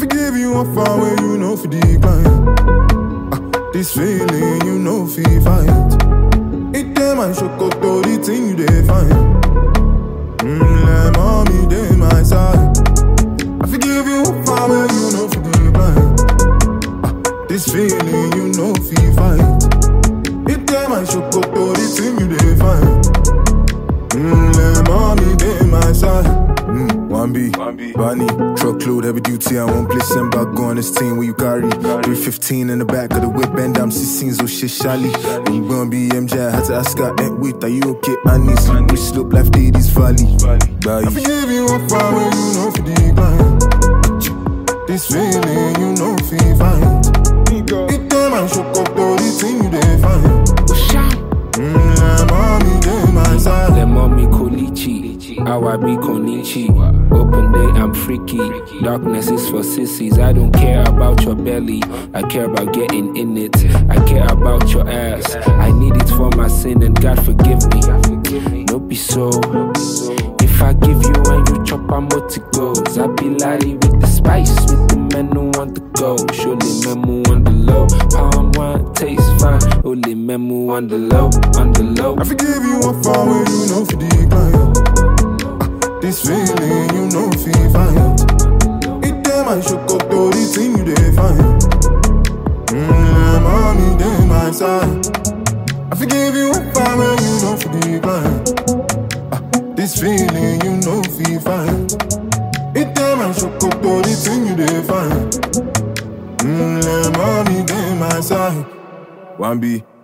give you a far way, you know for decline. This feeling, you know fi fight. It damn I shook up to the thing you dey find. Let mommy dey my side. I forgive you a far way, you know for decline. This feeling, you know fi fight. It damn I shook up to the thing you dey find. Let mommy dey my side. 1B, Bunny, truckload, heavy duty, I won't place and back go on this team where you carry 315 in the back of the whip, and I'm scenes, oh shit, Shally. You gon' be MJ, I had to ask her, wait, are you okay? I need slippery slope, life ladies valley. I forgive you a far way, you know for decline. This feeling, you know fi fight. It damn I shook up to the thing you dey find. Let mommy dey my side. Let mommy Kolichi, how I be Konichi. Open day, I'm freaky. Darkness is for sissies. I don't care about your belly, I care about getting in it. I care about your ass, I need it for my sin, and God forgive me. No be so. If I give you and you chop, I'm what it goes. I be lady with the spice, with the men who want the go. Surely memo on the low. Palm wine tastes fine. Only memo on the low, on the low. I forgive you a far way, you know for decline. This feeling, you know fi fight. It damn I shook up to the thing you dey find. Mommy dey my side. I forgive you a far way, you know for decline. This feeling, you know fi fight. It damn I shook up to the thing you dey find. Mommy dey my side. 1B.